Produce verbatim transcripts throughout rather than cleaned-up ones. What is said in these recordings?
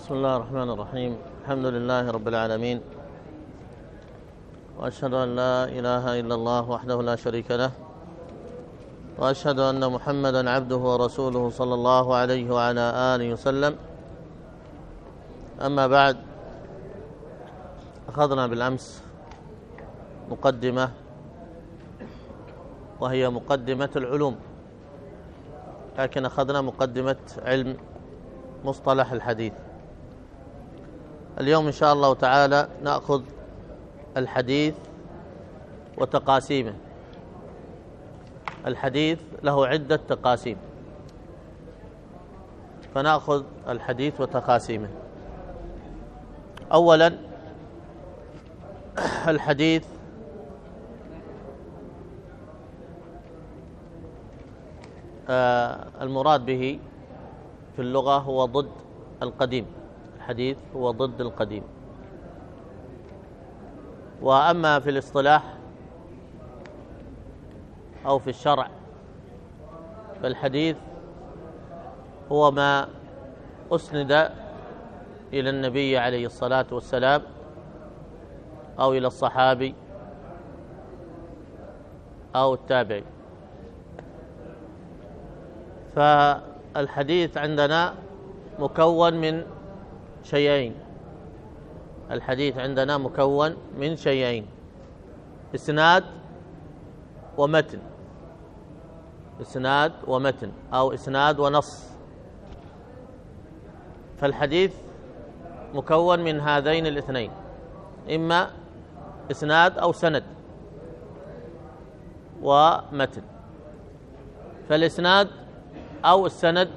بسم الله الرحمن الرحيم. الحمد لله رب العالمين، وأشهد أن لا إله إلا الله وحده لا شريك له، وأشهد أن محمدا عبده ورسوله صلى الله عليه وعلى آله وسلم. أما بعد، أخذنا بالأمس مقدمة وهي مقدمة العلوم، لكن أخذنا مقدمة علم مصطلح الحديث. اليوم إن شاء الله تعالى نأخذ الحديث وتقاسيمه. الحديث له عدة تقاسيم، فنأخذ الحديث وتقاسيمه. أولا، الحديث آه المراد به في اللغة هو ضد القديم. الحديث هو ضد القديم. وأما في الاصطلاح أو في الشرع، فالحديث هو ما أسند إلى النبي عليه الصلاة والسلام أو إلى الصحابي أو التابعي. فالحديث عندنا مكون من شيئين. الحديث عندنا مكون من شيئين: إسناد ومتن. إسناد ومتن أو إسناد ونص. فالحديث مكون من هذين الاثنين، إما إسناد أو سند ومتن. فالإسناد أو السند،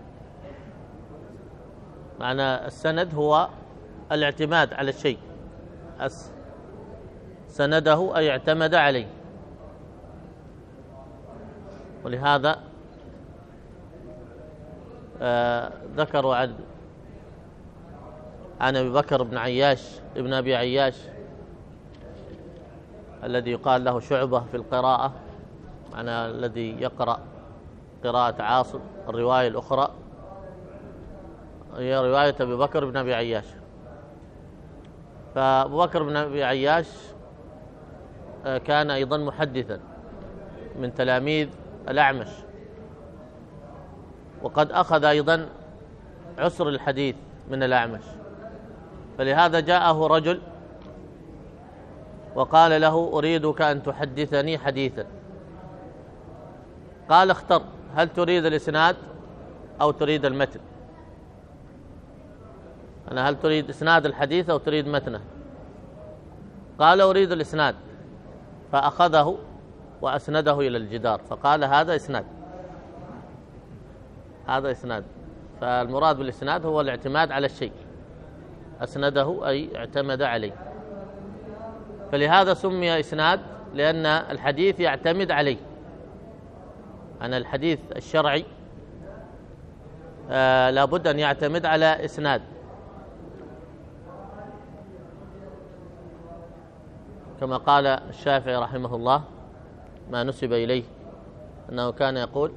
معنى السند هو الاعتماد على الشيء، سنده أي اعتمد عليه. ولهذا آه ذكروا عن عن أبي بكر بن عياش ابن أبي عياش الذي يقال له شعبة في القراءة، معنى الذي يقرأ قراءة عاصم. الرواية الأخرى هي رواية أبي بكر بن أبي عياش. فأبو بكر بن أبي عياش كان أيضا محدثا من تلاميذ الأعمش، وقد أخذ أيضا عسر الحديث من الأعمش. فلهذا جاءه رجل وقال له: أريدك أن تحدثني حديثا. قال: اختر، هل تريد الإسناد أو تريد المتن؟ أنا هل تريد إسناد الحديث أو تريد متنه؟ قال: أريد الإسناد. فأخذه وأسنده إلى الجدار، فقال: هذا إسناد، هذا إسناد. فالمراد بالإسناد هو الاعتماد على الشيء، أسنده أي اعتمد عليه. فلهذا سمي إسناد، لأن الحديث يعتمد عليه. أن الحديث الشرعي آه لابد أن يعتمد على إسناد، كما قال الشافعي رحمه الله، ما نسب إليه أنه كان يقول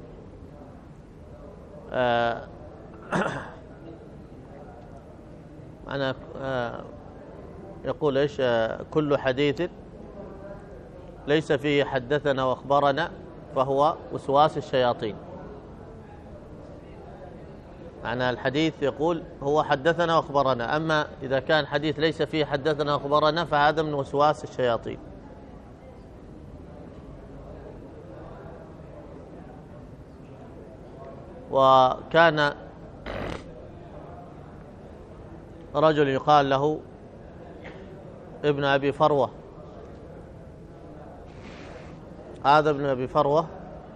آه أنا آه يقول إيش آه كل حديث ليس فيه حدثنا وأخبرنا فهو وسواس الشياطين. معنى الحديث يقول هو حدثنا وأخبرنا، أما إذا كان حديث ليس فيه حدثنا وأخبرنا فهذا من وسواس الشياطين. وكان رجل يقال له ابن أبي فروة. هذا ابن أبي فروة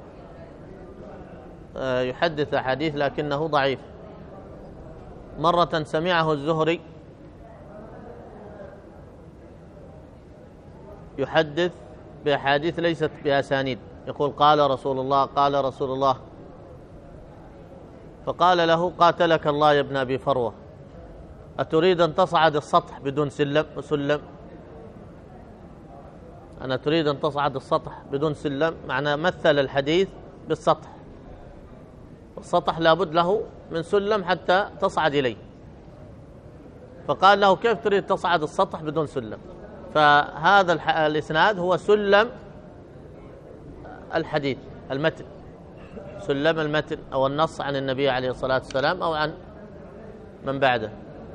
يحدث حديث لكنه ضعيف. مرة سمعه الزهري يحدث بأحاديث ليست بأسانيد، يقول: قال رسول الله، قال رسول الله. فقال له: قاتلك الله يا ابن أبي فروة، أتريد أن تصعد السطح بدون سلم وسلم؟ أنا تريد أن تصعد السطح بدون سلم، معنى مثل الحديث بالسطح. السطح لابد له من سلم حتى تصعد إليه. فقال له كيف تريد تصعد السطح بدون سلم؟ فهذا الإسناد هو سلم الحديث المتن، سلم المتن أو النص عن النبي عليه الصلاة والسلام أو عن من بعده.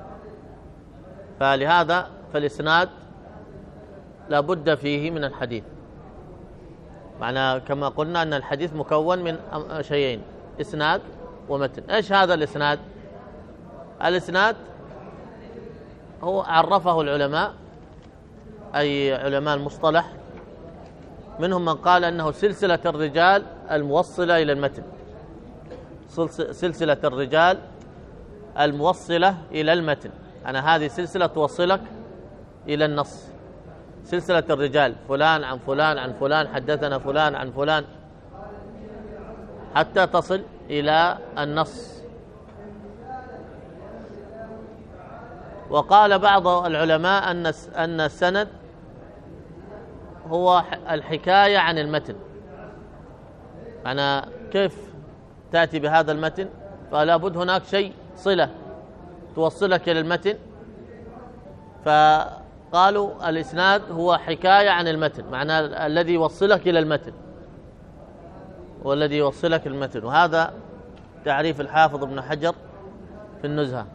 فلهذا فالإسناد لا بد فيه من الحديث، معنى كما قلنا أن الحديث مكون من شيئين، إسناد ومتن. إيش هذا الإسناد؟ الإسناد هو عرفه العلماء أي علماء المصطلح، منهم من قال أنه سلسلة الرجال الموصلة إلى المتن، سلسلة الرجال الموصلة إلى المتن، أنا هذه سلسلة توصلك إلى النص، سلسلة الرجال فلان عن فلان عن فلان حدثنا فلان عن فلان حتى تصل إلى النص. وقال بعض العلماء أن أن السند هو الحكاية عن المتن، أنا كيف تأتي بهذا المتن؟ فلا بد هناك شيء صلة توصلك إلى المتن، فقالوا الإسناد هو حكاية عن المتن، معنى الذي يوصلك إلى المتن والذي يوصلك المتن. وهذا تعريف الحافظ ابن حجر في النزهة.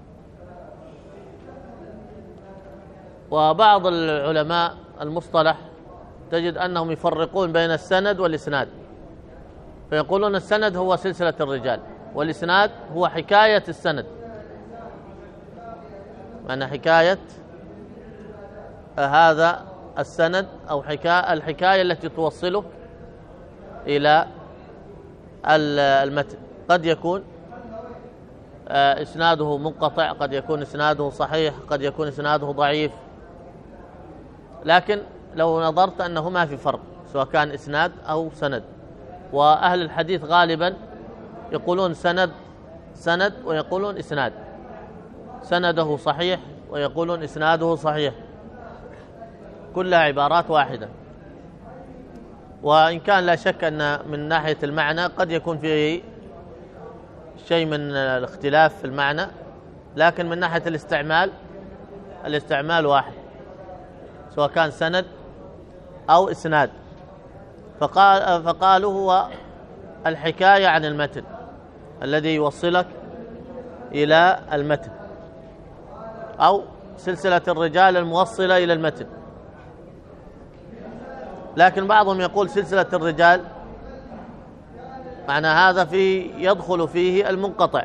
وبعض العلماء المصطلح تجد أنهم يفرقون بين السند والإسناد، فيقولون السند هو سلسلة الرجال والإسناد هو حكاية السند، معنى حكاية هذا السند أو حكاية الحكاية التي توصلك إلى المتن. قد يكون إسناده منقطع، قد يكون إسناده صحيح، قد يكون إسناده ضعيف، لكن لو نظرت أنه ما في فرق سواء كان إسناد أو سند. وأهل الحديث غالبا يقولون سند سند ويقولون إسناد، سنده صحيح ويقولون إسناده صحيح، كلها عبارات واحدة. وإن كان لا شك أن من ناحية المعنى قد يكون فيه شيء من الاختلاف في المعنى، لكن من ناحية الاستعمال الاستعمال واحد سواء كان سند أو إسناد. فقال فقالوا هو الحكاية عن المتن الذي يوصلك إلى المتن، أو سلسلة الرجال الموصلة إلى المتن. لكن بعضهم يقول سلسلة الرجال معنى هذا في يدخل فيه المنقطع،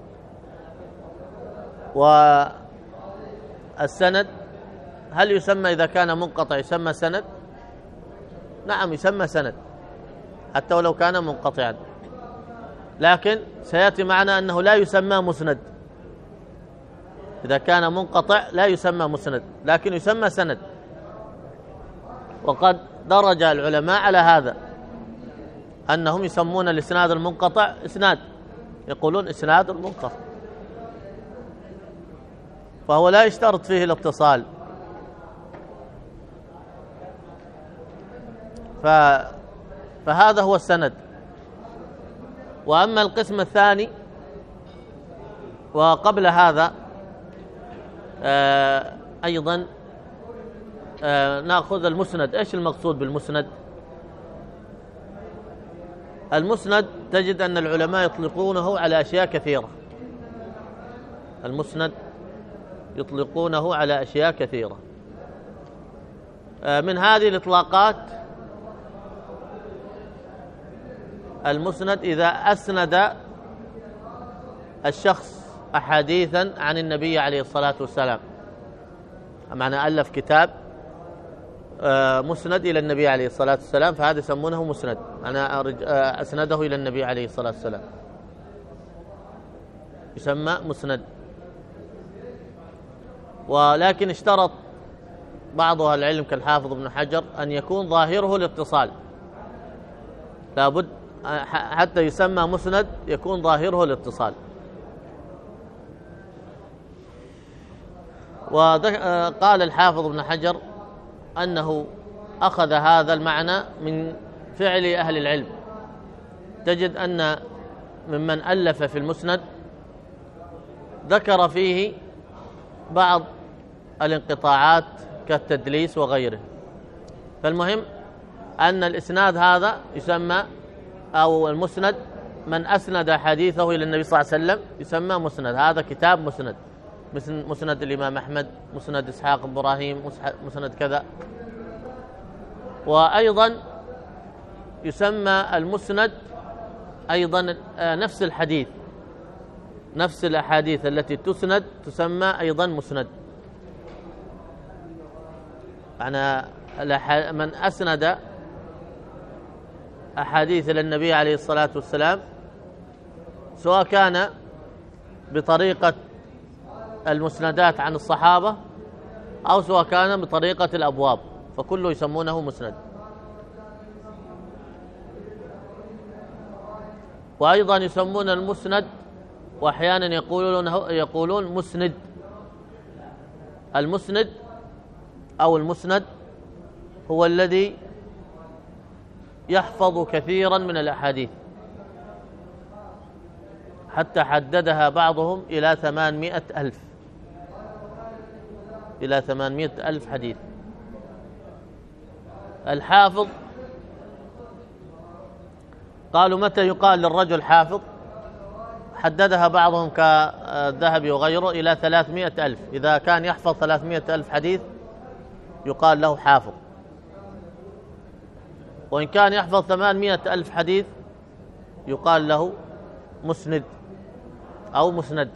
والسند هل يسمى إذا كان منقطع يسمى سند؟ نعم يسمى سند حتى ولو كان منقطعا، لكن سيأتي معنا أنه لا يسمى مسند، إذا كان منقطع لا يسمى مسند لكن يسمى سند. وقد درج العلماء على هذا أنهم يسمون الإسناد المنقطع إسناد، يقولون إسناد المنقطع، فهو لا يشترط فيه الاتصال. فهذا هو السند. وأما القسم الثاني وقبل هذا آه أيضا آه نأخذ المسند. إيش المقصود بالمسند؟ المسند تجد أن العلماء يطلقونه على أشياء كثيرة، المسند يطلقونه على أشياء كثيرة. آه من هذه الإطلاقات المسند إذا أسند الشخص أحاديثا عن النبي عليه الصلاة والسلام، معنى ألف كتاب مسند إلى النبي عليه الصلاة والسلام، فهذا يسمونه مسند، أنا أسنده إلى النبي عليه الصلاة والسلام يسمى مسند. ولكن اشترط بعض أهل العلم كالحافظ ابن حجر أن يكون ظاهره الاتصال، لابد حتى يسمى مسند يكون ظاهره الاتصال. وقال الحافظ ابن حجر أنه أخذ هذا المعنى من فعل أهل العلم. تجد أن ممن ألف في المسند ذكر فيه بعض الانقطاعات كالتدليس وغيره. فالمهم أن الإسناد هذا يسمى، أو المسند من أسند حديثه إلى النبي صلى الله عليه وسلم يسمى مسند. هذا كتاب مسند، مثل مسند الإمام أحمد، مسند إسحاق بن إبراهيم، مسند كذا. وأيضا يسمى المسند أيضا نفس الحديث، نفس الأحاديث التي تسند تسمى أيضا مسند. يعني من أسند أحاديث إلى النبي عليه الصلاة والسلام سواء كان بطريقة المسندات عن الصحابة أو سواء كان بطريقة الأبواب، فكله يسمونه مسند. وأيضا يسمون المسند وأحيانا يقولون يقولون مسند. المسند أو المسند هو الذي يحفظ كثيرا من الأحاديث، حتى حددها بعضهم إلى ثمانمائة ألف إلى ثمانمائة ألف حديث. الحافظ قالوا متى يقال للرجل حافظ؟ حددها بعضهم كالذهبي وغيره إلى ثلاثمائة ألف. إذا كان يحفظ ثلاثمائة ألف حديث يقال له حافظ، وإن كان يحفظ ثمانمائة ألف حديث يقال له مسند أو مسند.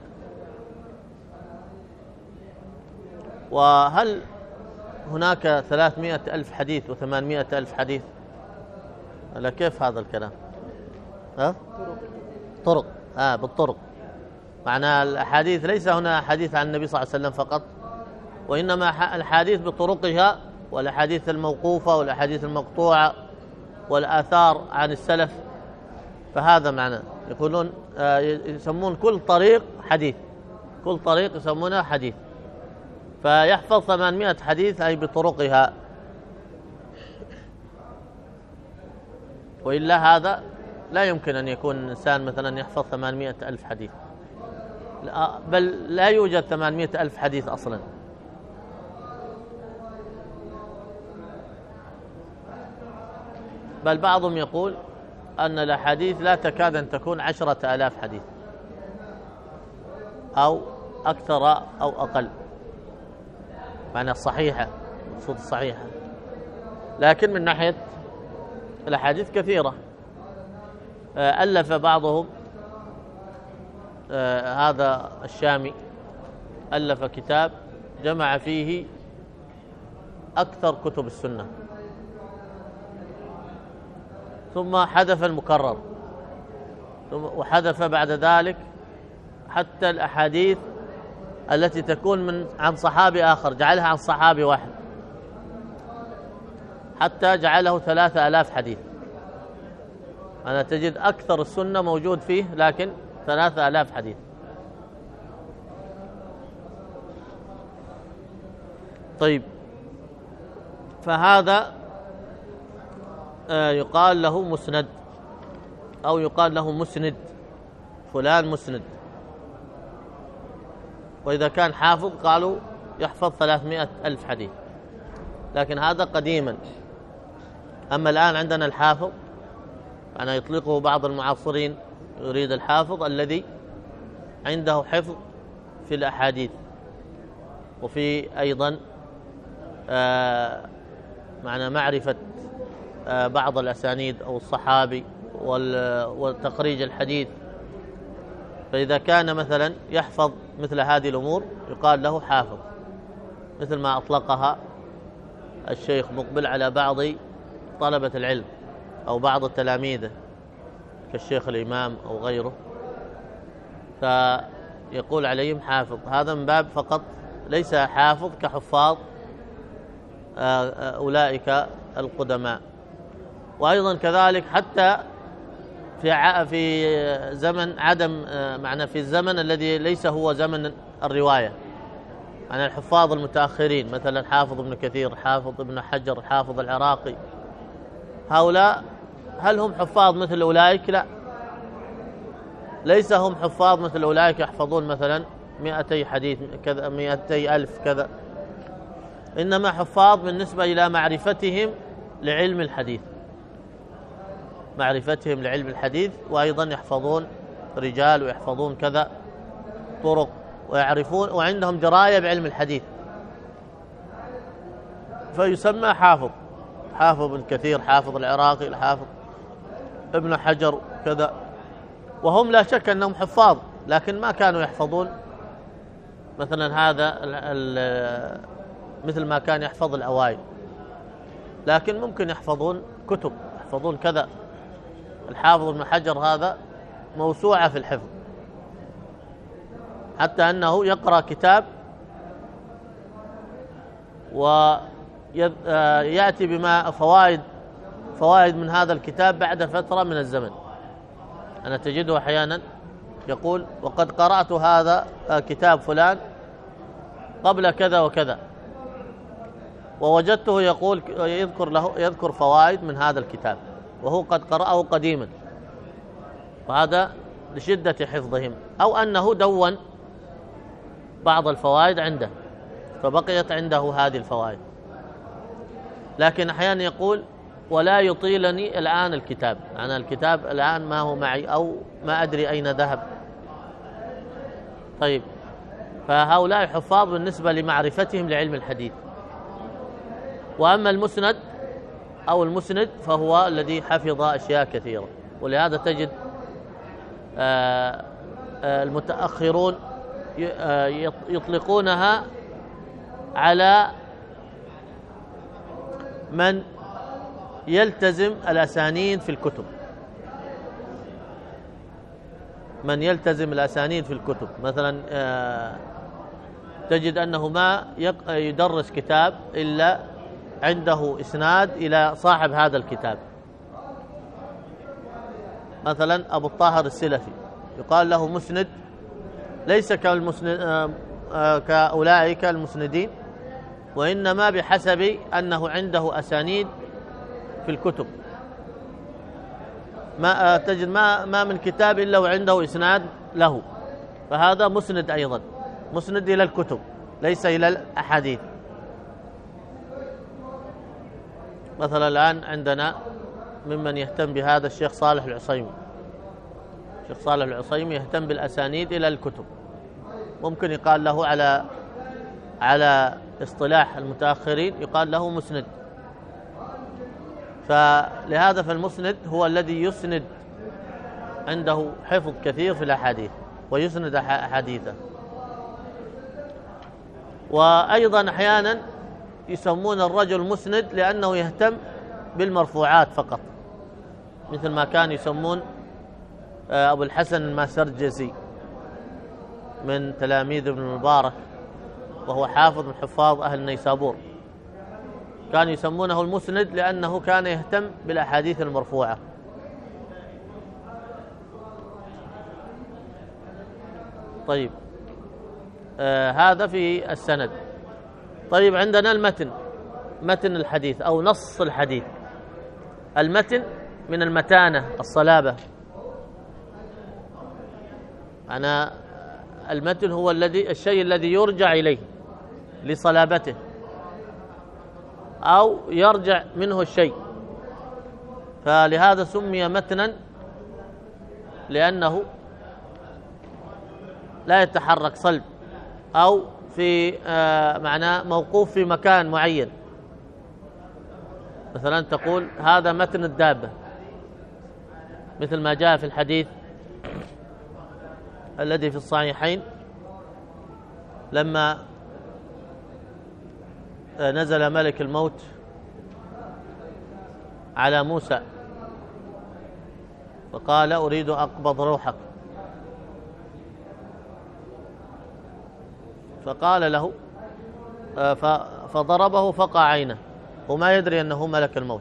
وهل هناك ثلاثمائة ألف حديث وثمانمائة ألف حديث؟ على كيف هذا الكلام؟ ها؟ طرق. آه بالطرق. معنى الأحاديث ليس هنا حديث عن النبي صلى الله عليه وسلم فقط، وإنما الحديث بطرقها، والأحاديث الموقوفة والأحاديث المقطوعة والآثار عن السلف. فهذا معنى يقولون آه يسمون كل طريق حديث، كل طريق يسمونه حديث. فيحفظ ثمانمائة حديث أي بطرقها، وإلا هذا لا يمكن أن يكون الإنسان مثلا يحفظ ثمانمائة ألف حديث، بل لا يوجد ثمانمائة ألف حديث أصلا. بل بعضهم يقول أن الأحاديث لا تكاد أن تكون عشرة آلاف حديث أو أكثر أو أقل، معنى الصحيحة، مقصود الصحيحة. لكن من ناحية الأحاديث كثيرة. ألف بعضهم هذا الشامي ألف كتاب جمع فيه أكثر كتب السنة، ثم حذف المكرر، وحذف بعد ذلك حتى الأحاديث التي تكون من عن صحابي آخر جعلها عن صحابي واحد، حتى جعله ثلاثة آلاف حديث. أنا تجد أكثر السنة موجود فيه لكن ثلاثة آلاف حديث. طيب، فهذا يقال له مسند أو يقال له مسند، فلان مسند. وإذا كان حافظ قالوا يحفظ ثلاثمائة ألف حديث، لكن هذا قديما. أما الآن عندنا الحافظ، أنا يطلقه بعض المعاصرين، يريد الحافظ الذي عنده حفظ في الأحاديث، وفي أيضا آه معنى معرفة آه بعض الأسانيد أو الصحابي والتخريج الحديث. فإذا كان مثلا يحفظ مثل هذه الأمور يقال له حافظ، مثل ما أطلقها الشيخ مقبل على بعض طلبة العلم أو بعض التلاميذ كالشيخ الإمام أو غيره، فيقول عليهم حافظ. هذا من باب فقط، ليس حافظ كحفاظ أولئك القدماء. وأيضا كذلك حتى في في زمن عدم معنى في الزمن الذي ليس هو زمن الرواية، عن الحفاظ المتأخرين مثلا حافظ ابن كثير، حافظ ابن حجر، حافظ العراقي، هؤلاء هل هم حفاظ مثل أولئك؟ لا، ليس هم حفاظ مثل أولئك يحفظون مثلا مئتي حديث كذا، مئتي ألف كذا، إنما حفاظ بالنسبة إلى معرفتهم لعلم الحديث، معرفتهم لعلم الحديث، وأيضا يحفظون رجال ويحفظون كذا طرق ويعرفون وعندهم دراية بعلم الحديث، فيسمى حافظ. حافظ ابن كثير، حافظ العراقي، الحافظ ابن حجر كذا، وهم لا شك أنهم حفاظ، لكن ما كانوا يحفظون مثلا هذا ال ال مثل ما كان يحفظ الأوائل، لكن ممكن يحفظون كتب، يحفظون كذا. الحافظ ابن حجر هذا موسوعة في الحفظ، حتى أنه يقرأ كتاب ويأتي بما فوائد فوائد من هذا الكتاب بعد فترة من الزمن. أنا تجده أحيانا يقول وقد قرأت هذا كتاب فلان قبل كذا وكذا، ووجدته يقول يذكر له يذكر فوائد من هذا الكتاب وهو قد قرأه قديما، وهذا لشدة حفظهم، أو أنه دون بعض الفوائد عنده فبقيت عنده هذه الفوائد. لكن أحيانا يقول ولا يطيلني الآن الكتاب، أنا الكتاب الآن ما هو معي أو ما أدري أين ذهب. طيب، فهؤلاء حفاظ بالنسبة لمعرفتهم لعلم الحديث. وأما المسند أو المسند فهو الذي حفظ أشياء كثيرة، ولهذا تجد المتأخرون يطلقونها على من يلتزم الأسانيد في الكتب، من يلتزم الأسانيد في الكتب. مثلا تجد أنه ما يدرس كتاب إلا عنده إسناد إلى صاحب هذا الكتاب. مثلا أبو الطاهر السلفي يقال له مسند، ليس كالمسند كأولئك المسندين، وإنما بحسب أنه عنده أسانيد في الكتب. ما تجد ما ما من كتاب إلا وعنده إسناد له، فهذا مسند أيضا، مسند إلى الكتب ليس إلى الأحاديث. مثلا الآن عندنا ممن يهتم بهذا الشيخ صالح العصيمي، الشيخ صالح العصيمي يهتم بالأسانيد إلى الكتب، ممكن يقال له على على اصطلاح المتأخرين يقال له مسند. فلهذا فالمسند هو الذي يسند، عنده حفظ كثير في الأحاديث ويسند أحاديثه. وأيضا أحيانا يسمون الرجل مسند لأنه يهتم بالمرفوعات فقط، مثل ما كان يسمون أبو الحسن الماسرجسي من تلاميذ ابن المبارك، وهو حافظ من حفاظ أهل نيسابور، كانوا يسمونه المسند لأنه كان يهتم بالأحاديث المرفوعة. طيب، آه هذا في السند. طيب، عندنا المتن، متن الحديث أو نص الحديث. المتن من المتانة، الصلابة. أنا المتن هو الذي الشيء الذي يرجع إليه لصلابته أو يرجع منه الشيء، فلهذا سمي متنا لأنه لا يتحرك صلب، أو في آه معناه موقوف في مكان معين. مثلا تقول هذا متن الدابة، مثل ما جاء في الحديث الذي في الصحيحين لما نزل ملك الموت على موسى فقال أريد أقبض روحك، فقال له فضربه فقع عينه وما يدري أنه ملك الموت.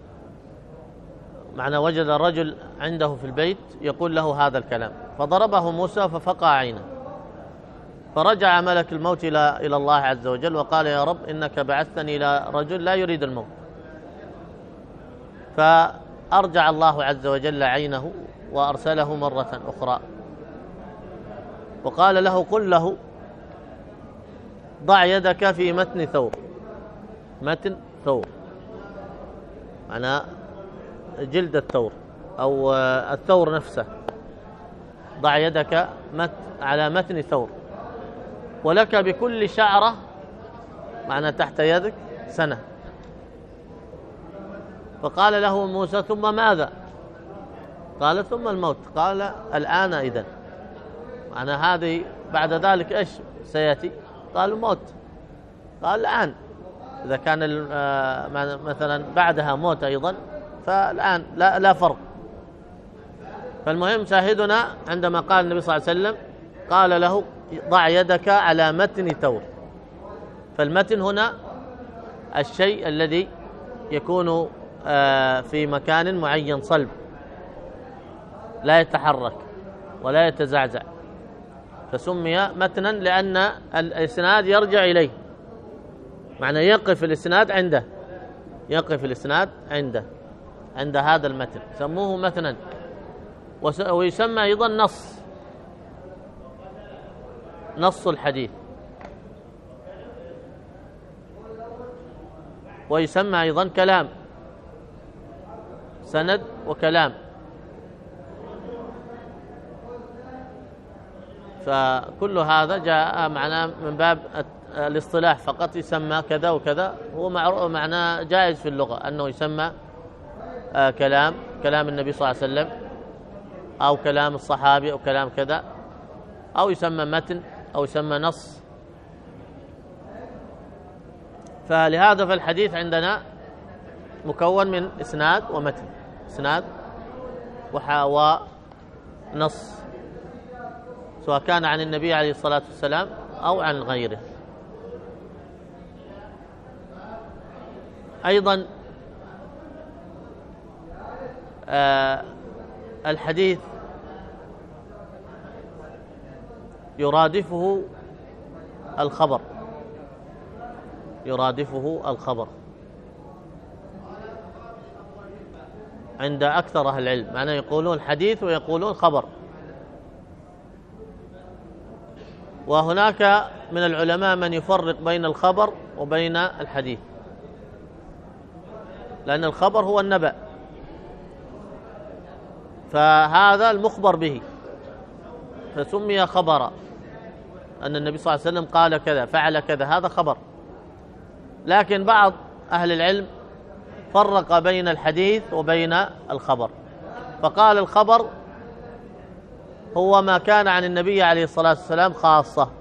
معنى وجد الرجل عنده في البيت يقول له هذا الكلام، فضربه موسى ففقع عينه، فرجع ملك الموت إلى إلى الله عز وجل وقال يا رب إنك بعثتني إلى رجل لا يريد الموت، فأرجع الله عز وجل عينه وأرسله مرة أخرى. وقال له قل له ضع يدك في متن ثور. متن ثور معناه جلد الثور أو الثور نفسه. ضع يدك مت على متن ثور ولك بكل شعرة معنى تحت يدك سنة. فقال له موسى ثم ماذا؟ قال ثم الموت. قال الآن إذن معنى هذه بعد ذلك إيش سيأتي؟ قال الموت. قال الآن إذا كان مثلا بعدها موت أيضا فالآن لا, لا فرق. فالمهم شاهدنا عندما قال النبي صلى الله عليه وسلم قال له ضع يدك على متن ثور. فالمتن هنا الشيء الذي يكون في مكان معين صلب لا يتحرك ولا يتزعزع، فسمي متنا لأن الإسناد يرجع إليه، معنى يقف الإسناد عنده، يقف الإسناد عنده عند هذا المتن سموه متنا. ويسمى أيضا نص، نص الحديث، ويسمى أيضا كلام، سند وكلام. فكل هذا جاء معنا من باب الاصطلاح فقط، يسمى كذا وكذا، هو معناه جائز في اللغة أنه يسمى كلام، كلام النبي صلى الله عليه وسلم أو كلام الصحابي أو كلام كذا، أو يسمى متن أو يسمى نص. فلهذا فالحديث عندنا مكون من إسناد ومتن، إسناد ونص، سواء كان عن النبي عليه الصلاة والسلام أو عن غيره. أيضا آه الحديث يرادفه الخبر، يرادفه الخبر عند أكثر أهل العلم، معناه يقولون حديث ويقولون خبر. وهناك من العلماء من يفرق بين الخبر وبين الحديث، لأن الخبر هو النبأ، فهذا المخبر به فسمي خبرا، أن النبي صلى الله عليه وسلم قال كذا فعل كذا، هذا خبر. لكن بعض أهل العلم فرق بين الحديث وبين الخبر، فقال الخبر هو ما كان عن النبي عليه الصلاة والسلام خاصة،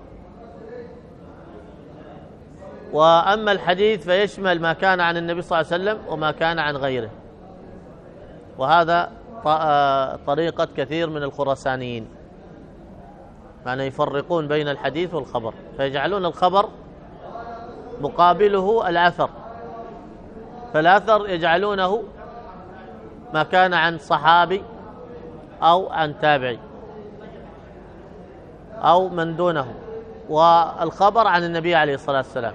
وأما الحديث فيشمل ما كان عن النبي صلى الله عليه وسلم وما كان عن غيره. وهذا طريقة كثير من الخراسانيين، معنى يفرقون بين الحديث والخبر، فيجعلون الخبر مقابله الأثر، فالأثر يجعلونه ما كان عن صحابي أو عن تابعي أو من دونه، والخبر عن النبي عليه الصلاة والسلام.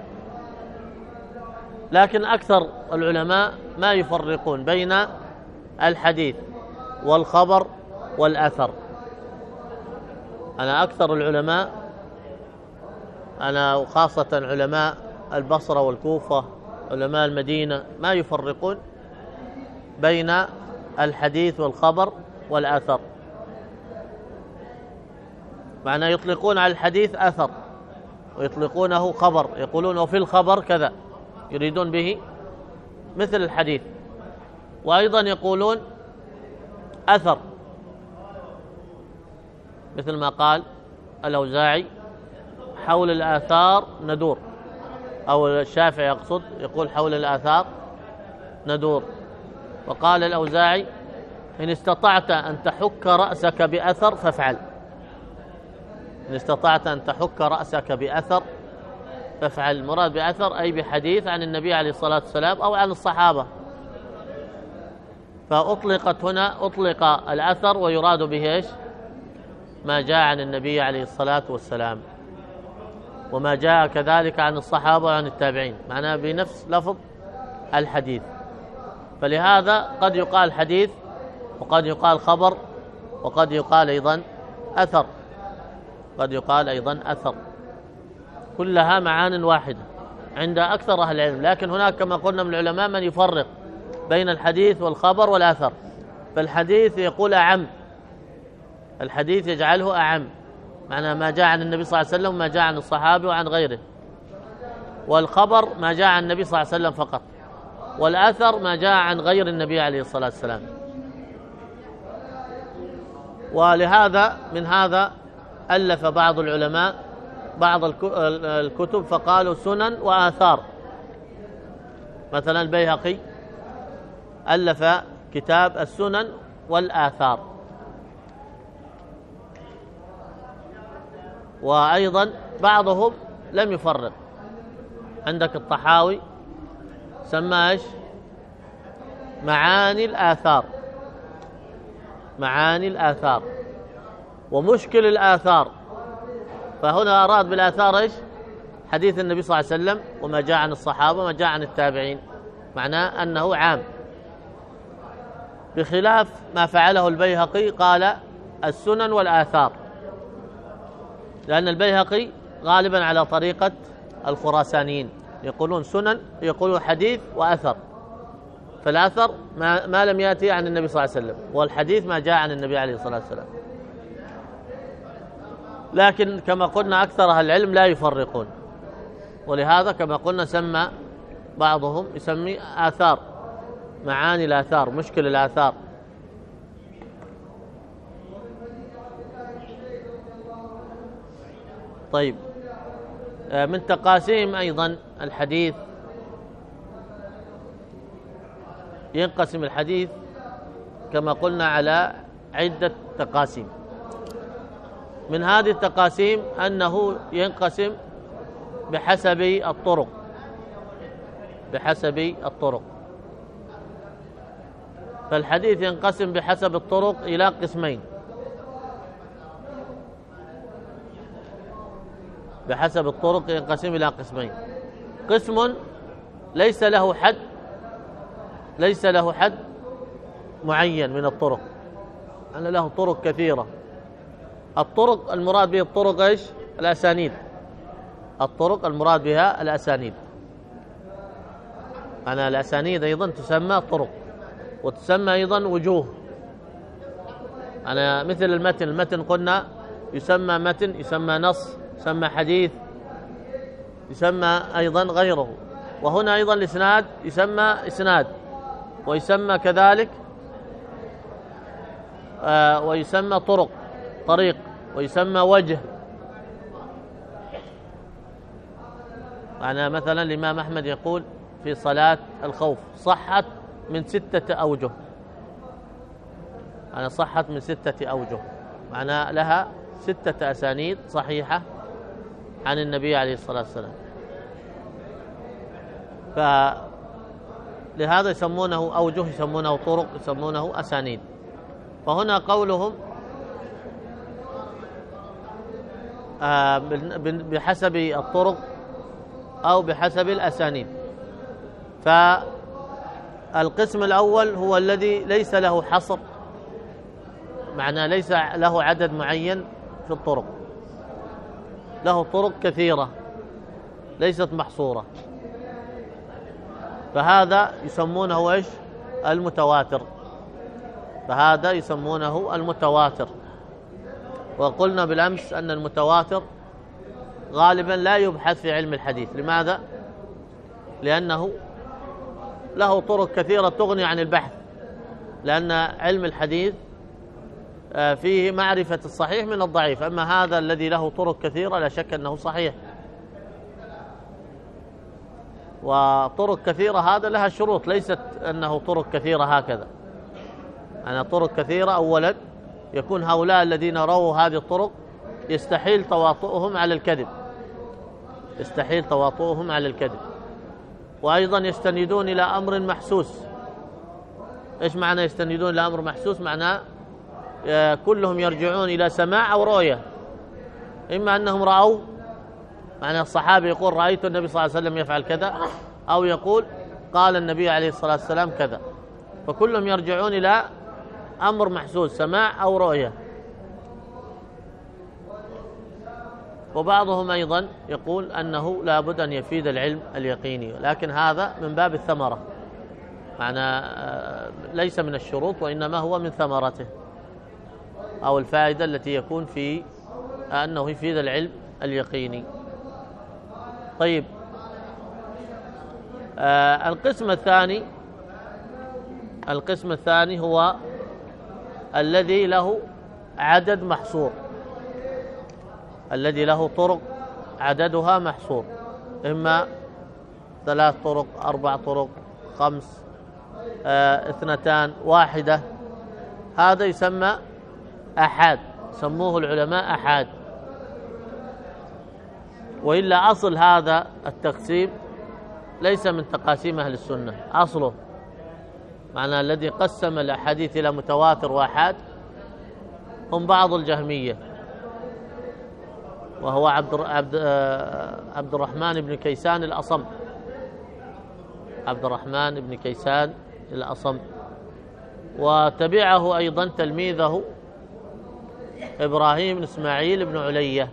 لكن أكثر العلماء ما يفرقون بين الحديث والخبر والأثر. أنا أكثر العلماء، أنا وخاصة علماء البصرة والكوفة، علماء المدينة، ما يفرقون بين الحديث والخبر والأثر، معنى يطلقون على الحديث أثر ويطلقونه خبر، يقولون وفي الخبر كذا، يريدون به مثل الحديث. وأيضا يقولون أثر، مثل ما قال الأوزاعي حول الآثار ندور، أو الشافعي يقصد يقول حول الآثار ندور. وقال الأوزاعي إن استطعت أن تحك رأسك بأثر فافعل، إن استطعت أن تحك رأسك بأثر فافعل. المراد بأثر أي بحديث عن النبي عليه الصلاة والسلام أو عن الصحابة. فأطلقت هنا، أطلق الأثر ويراد به إيش؟ ما جاء عن النبي عليه الصلاة والسلام، وما جاء كذلك عن الصحابة وعن التابعين، معناه بنفس لفظ الحديث. فلهذا قد يقال حديث وقد يقال خبر وقد يقال أيضا أثر. قد يقال أيضا أثر، كلها معان واحدة عند أكثر أهل العلم. لكن هناك كما قلنا من العلماء من يفرق بين الحديث والخبر والأثر، فالحديث يقول أعم، الحديث يجعله أعم، معنى ما جاء عن النبي صلى الله عليه وسلم وما جاء عن الصحابة وعن غيره، والخبر ما جاء عن النبي صلى الله عليه وسلم فقط، والأثر ما جاء عن غير النبي عليه الصلاة والسلام. ولهذا من هذا ألف بعض العلماء بعض الكتب فقالوا سنن وآثار. مثلا البيهقي ألف كتاب السنن والآثار، وأيضا بعضهم لم يفرق. عندك الطحاوي سماه ايش؟ معاني الآثار، معاني الآثار ومشكل الآثار. فهنا أراد بالآثار ايش؟ حديث النبي صلى الله عليه وسلم وما جاء عن الصحابة وما جاء عن التابعين، معناه أنه عام، بخلاف ما فعله البيهقي قال السنن والآثار، لأن البيهقي غالبا على طريقة الخراسانيين، يقولون سنن، يقولون حديث وأثر. فالأثر ما, ما لم يأتي عن النبي صلى الله عليه وسلم، والحديث ما جاء عن النبي عليه الصلاة والسلام. لكن كما قلنا أكثر أهل العلم لا يفرقون، ولهذا كما قلنا سمى بعضهم يسمي آثار، معاني الآثار، مشكل الآثار. طيب، من تقاسيم أيضا الحديث، ينقسم الحديث كما قلنا على عدة تقاسيم. من هذه التقاسيم أنه ينقسم بحسب الطرق، بحسب الطرق. فالحديث ينقسم بحسب الطرق إلى قسمين، بحسب الطرق ينقسم إلى قسمين. قسم ليس له حد، ليس له حد معين من الطرق، أن له طرق كثيرة. الطرق المراد به الطرق ايش؟ الأسانيد. الطرق المراد بها الأسانيد. أنا الأسانيد أيضا تسمى طرق، وتسمى أيضا وجوه. أنا مثل المتن، المتن قلنا يسمى متن، يسمى نص، يسمى حديث، يسمى أيضا غيره. وهنا أيضا الإسناد يسمى إسناد، ويسمى كذلك آه ويسمى طرق، طريق، ويسمى وجه. معنى مثلا الإمام أحمد يقول في صلاة الخوف صحت من ستة أوجه، أنا صحت من ستة أوجه، معنى لها ستة أسانيد صحيحة عن النبي عليه الصلاة والسلام. فلهذا يسمونه أوجه، يسمونه طرق، يسمونه أسانيد. فهنا قولهم بحسب الطرق أو بحسب الأسانيد. فالقسم الأول هو الذي ليس له حصر، معنى ليس له عدد معين في الطرق، له طرق كثيرة ليست محصورة، فهذا يسمونه ايش؟ المتواتر. فهذا يسمونه المتواتر. وقلنا بالأمس أن المتواتر غالبا لا يبحث في علم الحديث. لماذا؟ لأنه له طرق كثيرة تغني عن البحث، لأن علم الحديث فيه معرفة الصحيح من الضعيف. أما هذا الذي له طرق كثيرة لا شك أنه صحيح. وطرق كثيرة هذا لها شروط، ليست أنه طرق كثيرة هكذا. أنا طرق كثيرة أولا يكون هؤلاء الذين رووا هذه الطرق يستحيل تواطؤهم على الكذب، يستحيل تواطؤهم على الكذب. وأيضا يستندون إلى أمر محسوس. إيش معنى يستندون إلى أمر محسوس؟ معناه كلهم يرجعون إلى سماع أو رؤية. إما أنهم رأوا، معنى الصحابي يقول رأيت النبي صلى الله عليه وسلم يفعل كذا، أو يقول قال النبي عليه الصلاة والسلام كذا. فكلهم يرجعون إلى أمر محسوس، سماع أو رؤية. وبعضهم أيضا يقول أنه لا بد أن يفيد العلم اليقيني، لكن هذا من باب الثمرة، معنى ليس من الشروط وإنما هو من ثمرته أو الفائدة التي يكون في أنه يفيد العلم اليقيني. طيب، آه القسم الثاني القسم الثاني هو الذي له عدد محصور، الذي له طرق عددها محصور، إما ثلاث طرق، أربع طرق، خمس، آه اثنتان، واحدة. هذا يسمى أحاد، سموه العلماء أحاد. وإلا أصل هذا التقسيم ليس من تقاسيم أهل السنة، أصله معنى الذي قسم الأحاديث إلى متواتر وأحاد هم بعض الجهمية، وهو عبد عبد عبد الرحمن بن كيسان الأصم عبد الرحمن بن كيسان الأصم وتبعه أيضا تلميذه إبراهيم بن إسماعيل بن علية،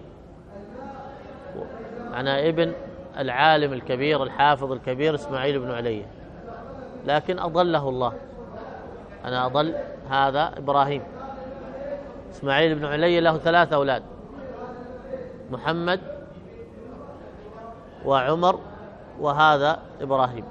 معنى ابن العالم الكبير الحافظ الكبير إسماعيل بن علية، لكن أضله الله. أنا أضل هذا إبراهيم. إسماعيل بن علية له ثلاثة أولاد، محمد وعمر وهذا إبراهيم.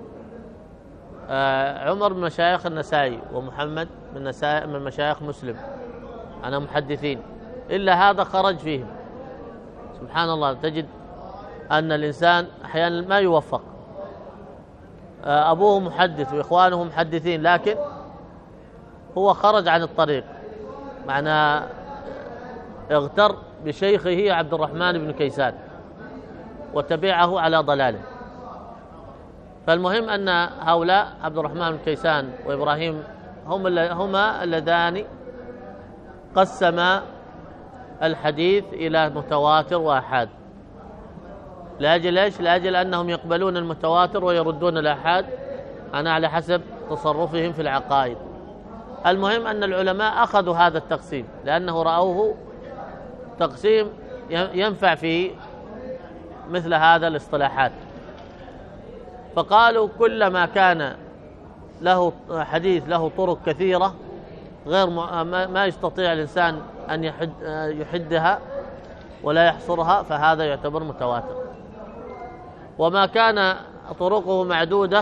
آه عمر من مشايخ النسائي، ومحمد من, من مشايخ مسلم، أنا محدثين، إلا هذا خرج فيهم. سبحان الله، تجد أن الإنسان أحيانا ما يوفق، آه أبوه محدث وإخوانه محدثين، لكن هو خرج عن الطريق، معنى اغتر بشيخه عبد الرحمن بن كيسان وتبعه على ضلاله. فالمهم أن هؤلاء عبد الرحمن بن كيسان وإبراهيم هم هما اللذان قسما الحديث إلى متواتر وآحاد. لأجل إيش؟ لأجل أنهم يقبلون المتواتر ويردون الآحاد، أنا على حسب تصرفهم في العقائد. المهم أن العلماء أخذوا هذا التقسيم لأنه رأوه تقسيم ينفع في مثل هذا الاصطلاحات، فقالوا كلما كان له حديث له طرق كثيرة غير ما يستطيع الإنسان أن يحد يحدها ولا يحصرها، فهذا يعتبر متواتر. وما كان طرقه معدودة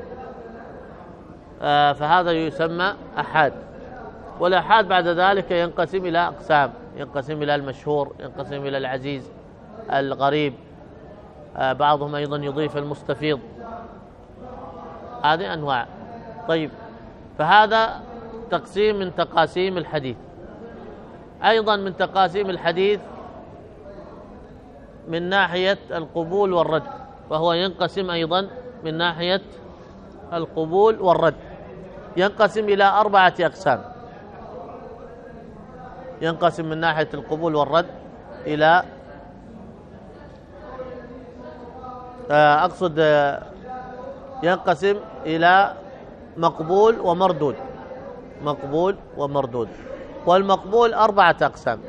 فهذا يسمى أحاد. والأحاد بعد ذلك ينقسم إلى أقسام، ينقسم إلى المشهور، ينقسم إلى العزيز، الغريب، بعضهم أيضا يضيف المستفيض، هذه أنواع. طيب، فهذا تقسيم من تقاسيم الحديث. أيضا من تقاسيم الحديث من ناحية القبول والرد، وهو ينقسم أيضا من ناحية القبول والرد، ينقسم إلى أربعة أقسام. ينقسم من ناحية القبول والرد إلى أقصد ينقسم إلى مقبول ومردود، مقبول ومردود. والمقبول أربعة أقسام.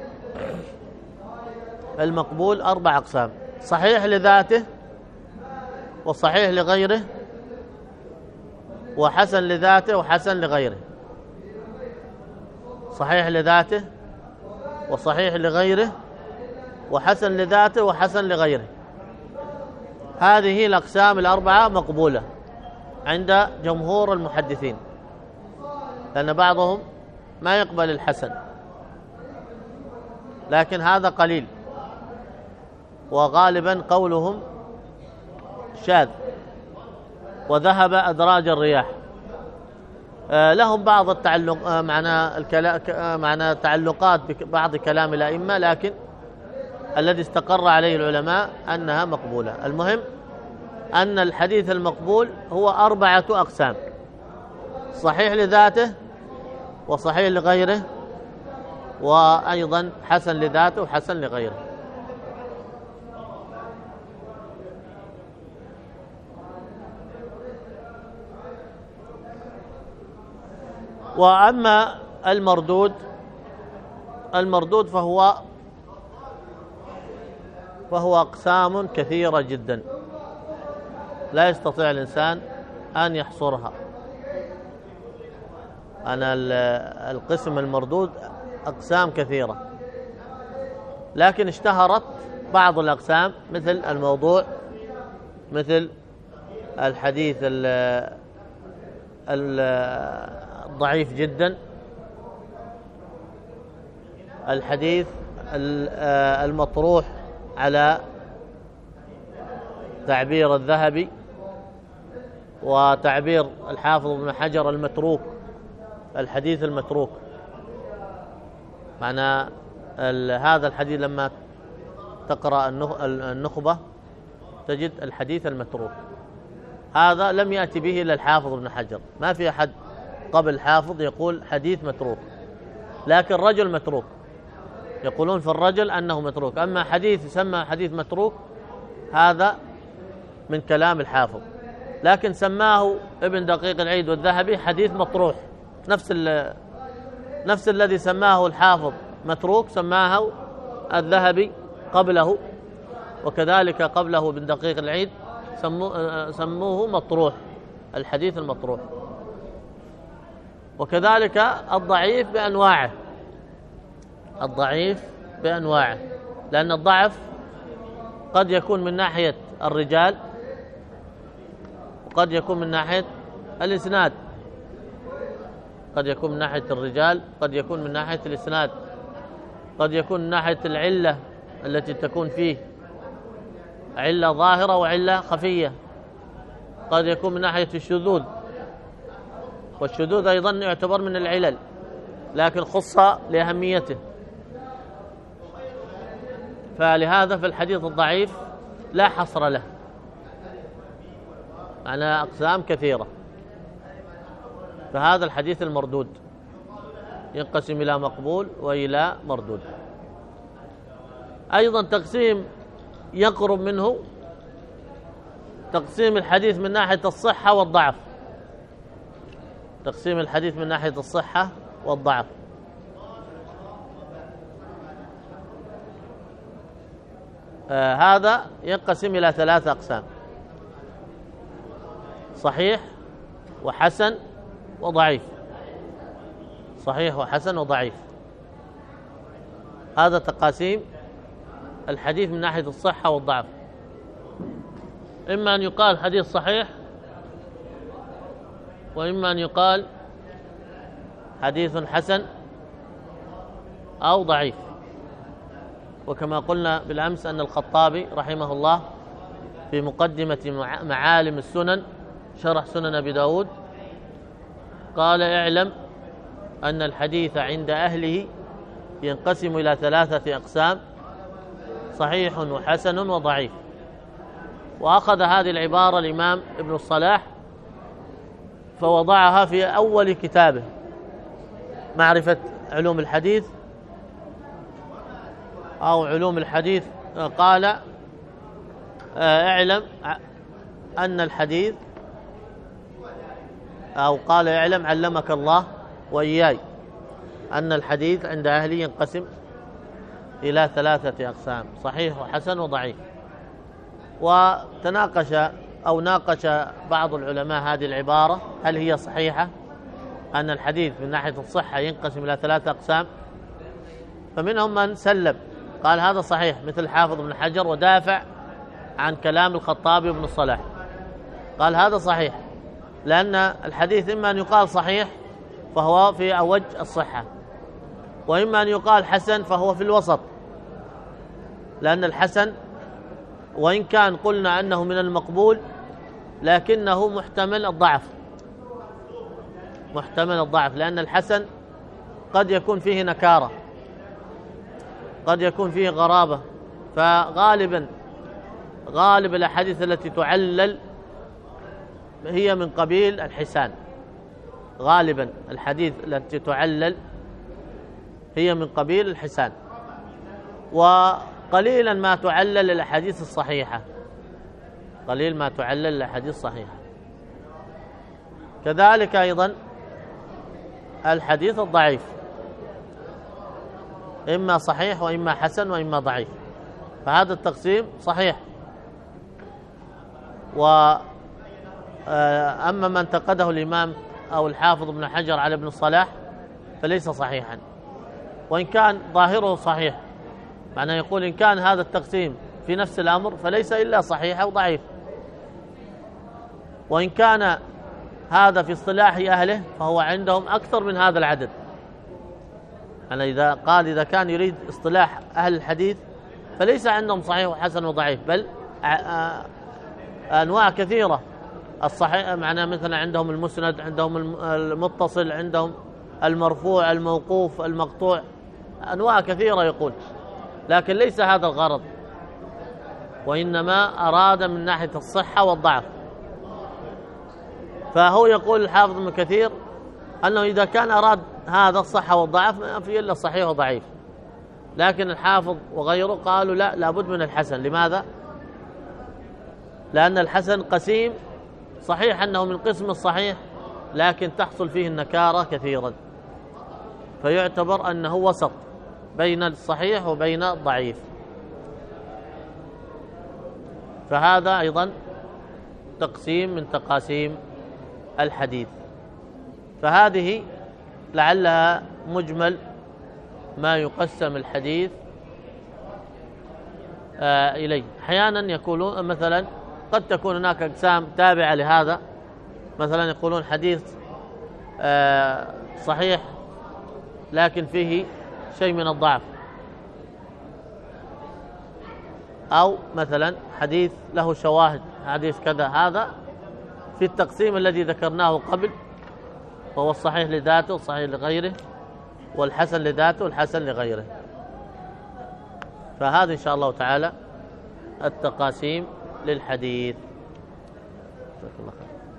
المقبول أربع أقسام: صحيح لذاته، وصحيح لغيره، وحسن لذاته، وحسن لغيره. صحيح لذاته، وصحيح لغيره، وحسن لذاته، وحسن لغيره. هذه الأقسام الأربعة مقبولة عند جمهور المحدثين، لأن بعضهم ما يقبل الحسن، لكن هذا قليل، وغالبا قولهم شاذ، وذهب أدراج الرياح. لهم بعض التعلق معنى الكلام معنى تعلقات ببعض كلام الأئمة، لكن الذي استقر عليه العلماء أنها مقبولة. المهم أن الحديث المقبول هو أربعة أقسام: صحيح لذاته، وصحيح لغيره، وأيضا حسن لذاته وحسن لغيره. وأما المردود المردود فهو فهو أقسام كثيرة جدا لا يستطيع الإنسان أن يحصرها. أنا القسم المردود أقسام كثيرة، لكن اشتهرت بعض الأقسام مثل الموضوع، مثل الحديث الضعيف جدا، الحديث المطروح على تعبير الذهبي وتعبير الحافظ ابن حجر المتروك، الحديث المتروك. معنى هذا الحديث لما تقرأ النخبة تجد الحديث المتروك، هذا لم يأتي به إلا الحافظ ابن حجر، ما في أحد قبل الحافظ يقول حديث متروك، لكن رجل متروك، يقولون في الرجل أنه متروك. أما حديث يسمى حديث متروك هذا من كلام الحافظ، لكن سماه ابن دقيق العيد والذهبي حديث مطروح، نفس نفس الذي سماه الحافظ متروك سماه الذهبي قبله، وكذلك قبله ابن دقيق العيد سموه, سموه مطروح، الحديث المطروح. وكذلك الضعيف بأنواعه، الضعيف بأنواعه، لأن الضعف قد يكون من ناحية الرجال وقد يكون من ناحية الإسناد، قد يكون من ناحية الرجال، قد يكون من ناحية الإسناد، قد يكون من ناحية العلة التي تكون فيه، علة ظاهرة وعلة خفية، قد يكون من ناحية الشذوذ، والشذوذ أيضا يعتبر من العلل لكن خص لأهميته. فلهذا في الحديث الضعيف لا حصر له، معناه أقسام كثيرة. فهذا الحديث المردود ينقسم إلى مقبول وإلى مردود. أيضا تقسيم يقرب منه تقسيم الحديث من ناحية الصحة والضعف، تقسيم الحديث من ناحية الصحة والضعف. آه هذا ينقسم إلى ثلاثة أقسام: صحيح وحسن وضعيف، صحيح وحسن وضعيف. هذا تقاسيم الحديث من ناحية الصحة والضعف. إما أن يقال حديث صحيح، وإما أن يقال حديث حسن أو ضعيف. وكما قلنا بالأمس أن الخطابي رحمه الله في مقدمة معالم السنن شرح سنن أبي داود قال: اعلم أن الحديث عند أهله ينقسم إلى ثلاثة أقسام: صحيح وحسن وضعيف. وأخذ هذه العبارة الإمام ابن الصلاح فوضعها في أول كتابه معرفة علوم الحديث أو علوم الحديث، قال: اعلم أن الحديث، أو قال: اعلم علمك الله وإياي أن الحديث عند أهلي ينقسم إلى ثلاثة أقسام: صحيح وحسن وضعيف. وتناقش أو ناقش بعض العلماء هذه العبارة، هل هي صحيحة أن الحديث من ناحية الصحة ينقسم إلى ثلاثة أقسام؟ فمنهم من سلم قال هذا صحيح، مثل الحافظ ابن حجر، ودافع عن كلام الخطابي وابن الصلاح، قال هذا صحيح، لأن الحديث إما أن يقال صحيح فهو في أوج الصحة، وإما أن يقال حسن فهو في الوسط، لأن الحسن وإن كان قلنا أنه من المقبول لكنه محتمل الضعف، محتمل الضعف، لأن الحسن قد يكون فيه نكارة، قد يكون فيه غرابة. فغالبا غالب الأحاديث التي تعلل هي من قبيل الحسان، غالبا الحديث التي تعلل هي من قبيل الحسان، وقليلا ما تعلل الأحاديث الصحيحة، قليل ما تعلل الأحاديث الصحيحة. كذلك أيضا الحديث الضعيف إما صحيح وإما حسن وإما ضعيف. فهذا التقسيم صحيح. وأما من انتقده الإمام أو الحافظ ابن حجر على ابن الصلاح فليس صحيحا، وإن كان ظاهره صحيح، معناه يقول إن كان هذا التقسيم في نفس الأمر فليس إلا صحيح أو ضعيف، وإن كان هذا في اصطلاح أهله فهو عندهم أكثر من هذا العدد. أنا إذا قال إذا كان يريد اصطلاح أهل الحديث فليس عندهم صحيح وحسن وضعيف، بل أنواع كثيرة. الصحيح معناه مثلا عندهم المسند، عندهم المتصل، عندهم المرفوع، الموقوف، المقطوع، أنواع كثيرة يقول، لكن ليس هذا الغرض، وإنما أراد من ناحية الصحة والضعف. فهو يقول الحافظ ابن كثير أنه إذا كان أراد هذا الصحة والضعف ما في إلا صحيح وضعيف، لكن الحافظ وغيره قالوا لا، لابد من الحسن. لماذا؟ لأن الحسن قسيم، صحيح أنه من قسم الصحيح لكن تحصل فيه النكارة كثيرا، فيعتبر أنه وسط بين الصحيح وبين الضعيف. فهذا أيضا تقسيم من تقاسيم الحديث. فهذه لعلها مجمل ما يقسم الحديث آه إليه. أحيانا يقولون مثلا قد تكون هناك أقسام تابعة لهذا، مثلا يقولون حديث آه صحيح لكن فيه شيء من الضعف، أو مثلا حديث له شواهد، حديث كذا. هذا في التقسيم الذي ذكرناه قبل، وهو الصحيح لذاته والصحيح لغيره، والحسن لذاته والحسن لغيره. فهذا إن شاء الله تعالى التقاسيم للحديث. جزاك الله خير.